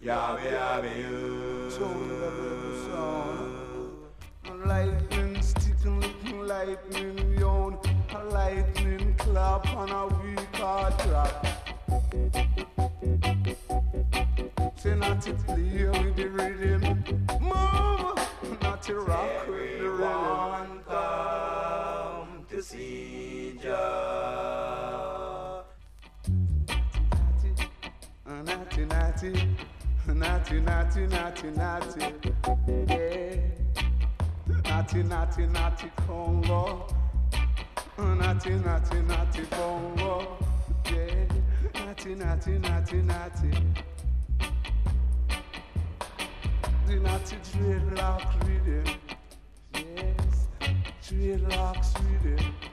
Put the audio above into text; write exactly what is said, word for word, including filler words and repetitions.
Yabby yabby you. Lightning sticking, looking lightning yawn. A lightning clap on a weak hard drop. Say not to play with the rhythm, move, not to rock with the rhythm. Come to see Jah. Natty, natty, natty, natty, natty, natty, yeah. Natty, natty, natty, Congo. Natty, natty, natty, Congo, yeah. Natty, natty, natty, natty. The natty dreadlocks rhythm, yes. Dreadlocks rhythm.